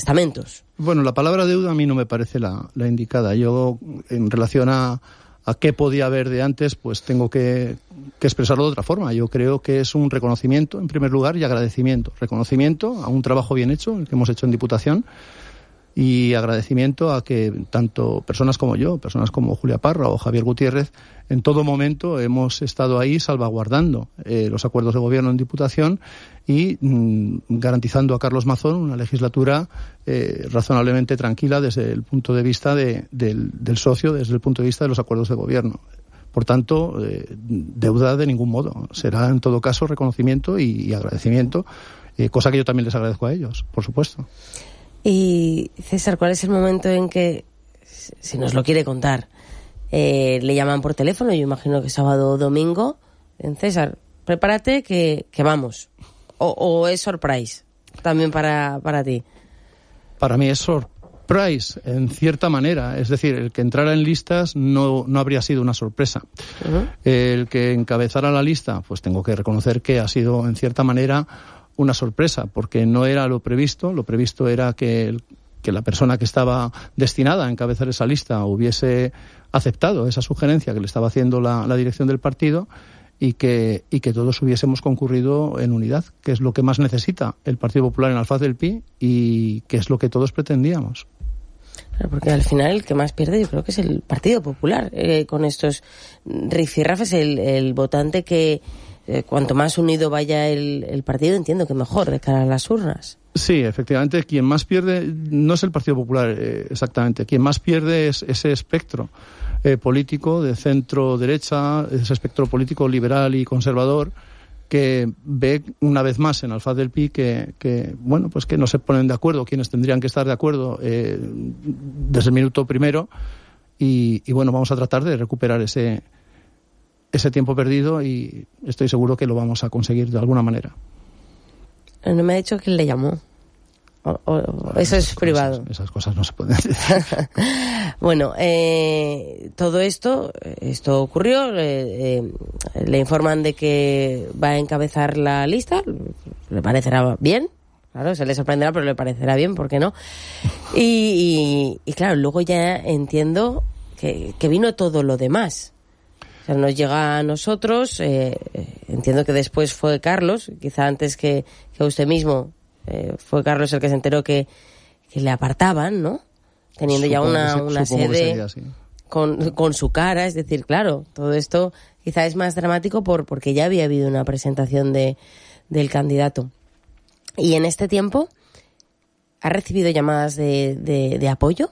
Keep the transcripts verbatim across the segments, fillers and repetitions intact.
estamentos. Bueno, la palabra deuda a mí no me parece la, la indicada. Yo, en relación a, a qué podía haber de antes, pues tengo que, que expresarlo de otra forma. Yo creo que es un reconocimiento, en primer lugar, y agradecimiento. Reconocimiento a un trabajo bien hecho, el que hemos hecho en Diputación, y agradecimiento a que tanto personas como yo, personas como Julia Parra o Javier Gutiérrez, en todo momento hemos estado ahí salvaguardando eh, los acuerdos de gobierno en Diputación y mmm, garantizando a Carlos Mazón una legislatura eh, razonablemente tranquila desde el punto de vista de, del, del socio, desde el punto de vista de los acuerdos de gobierno. Por tanto, eh, deuda de ningún modo. Será en todo caso reconocimiento y, y agradecimiento, eh, cosa que yo también les agradezco a ellos, por supuesto. Y César, ¿cuál es el momento en que, si nos lo quiere contar, eh, le llaman por teléfono? Yo imagino que sábado o domingo. En César, prepárate que, que vamos. O, o es surprise también para, para ti. Para mí es surprise, en cierta manera. Es decir, el que entrara en listas no, no habría sido una sorpresa. Uh-huh. El que encabezara la lista, pues tengo que reconocer que ha sido, en cierta manera, una sorpresa, porque no era lo previsto. Lo previsto era que, el, que la persona que estaba destinada a encabezar esa lista hubiese aceptado esa sugerencia que le estaba haciendo la, la dirección del partido y que, y que todos hubiésemos concurrido en unidad, que es lo que más necesita el Partido Popular en la faz del Pi y que es lo que todos pretendíamos. Claro, porque al final el que más pierde yo creo que es el Partido Popular, eh, con estos rifirrafes, el, el votante que Eh, cuanto más unido vaya el, el partido, entiendo que mejor de cara a las urnas. Sí, efectivamente, quien más pierde no es el Partido Popular eh, exactamente, quien más pierde es ese espectro eh, político de centro-derecha, ese espectro político liberal y conservador, que ve una vez más en Alfaz del Pi que, que, bueno, pues que no se ponen de acuerdo quienes tendrían que estar de acuerdo eh, desde el minuto primero y, y bueno, vamos a tratar de recuperar ese ese tiempo perdido y estoy seguro que lo vamos a conseguir de alguna manera. No me ha dicho quién le llamó. O, o, bueno, eso es privado. Cosas, esas cosas no se pueden decir. Bueno, eh, todo esto, esto ocurrió, eh, eh, le informan de que va a encabezar la lista, le parecerá bien, claro, se le sorprenderá, pero le parecerá bien, ¿por qué no? Y, y, y claro, luego ya entiendo que, que vino todo lo demás. O sea, nos llega a nosotros, eh, entiendo que después fue Carlos, quizá antes que, que usted mismo, eh, fue Carlos el que se enteró que, que le apartaban, ¿no? Teniendo supongo ya una, se, una sede con, con su cara, es decir, claro, todo esto quizá es más dramático por porque ya había habido una presentación de del candidato. Y en este tiempo, ¿ha recibido llamadas de, de, de apoyo?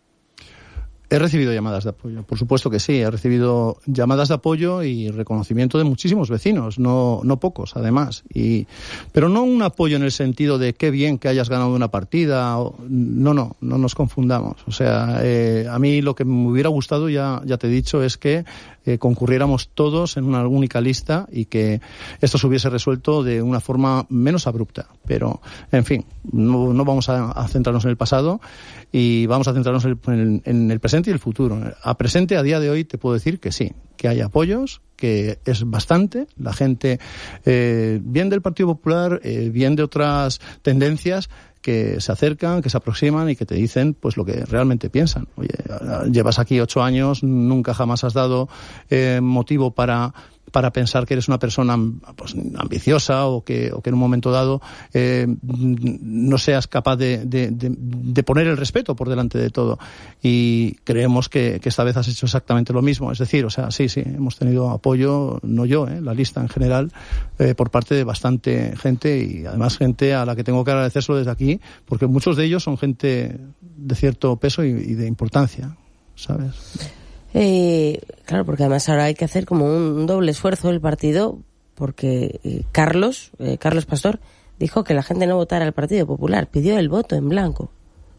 He recibido llamadas de apoyo, por supuesto que sí, he recibido llamadas de apoyo y reconocimiento de muchísimos vecinos, no no pocos además, y pero no un apoyo en el sentido de qué bien que hayas ganado una partida, o, no, no, no nos confundamos. O sea, eh, a mí lo que me hubiera gustado, ya, ya te he dicho, es que eh, concurriéramos todos en una única lista y que esto se hubiese resuelto de una forma menos abrupta, pero en fin, no, no vamos a, a centrarnos en el pasado y vamos a centrarnos en el, en el presente y el futuro. A presente, a día de hoy, te puedo decir que sí, que hay apoyos, que es bastante, la gente, eh, bien del Partido Popular, eh, bien de otras tendencias, que se acercan, que se aproximan y que te dicen pues lo que realmente piensan. Oye, llevas aquí ocho años, nunca jamás has dado eh, motivo para para pensar que eres una persona pues, ambiciosa o que, o que en un momento dado eh, no seas capaz de, de, de, de poner el respeto por delante de todo. Y creemos que, que esta vez has hecho exactamente lo mismo. Es decir, o sea, sí, sí, hemos tenido apoyo, no yo, eh, la lista en general, eh, por parte de bastante gente y además gente a la que tengo que agradecérselo desde aquí, porque muchos de ellos son gente de cierto peso y, y de importancia, ¿sabes? Eh, claro, porque además ahora hay que hacer como un doble esfuerzo del partido, porque eh, Carlos, eh, Carlos Pastor, dijo que la gente no votara al Partido Popular, pidió el voto en blanco.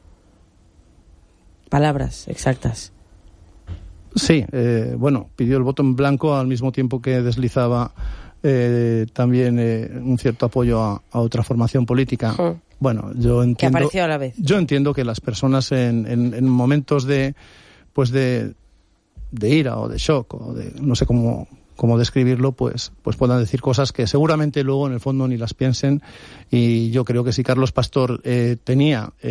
Palabras exactas. Sí, eh, bueno, pidió el voto en blanco al mismo tiempo que deslizaba eh, también eh, un cierto apoyo a, a otra formación política. Uh-huh. Bueno, yo entiendo. Que apareció a la vez. Yo entiendo que las personas en, en, en momentos de, pues de de ira o de shock o de no sé cómo cómo describirlo, pues pues puedan decir cosas que seguramente luego en el fondo ni las piensen, y yo creo que si Carlos Pastor eh, tenía eh,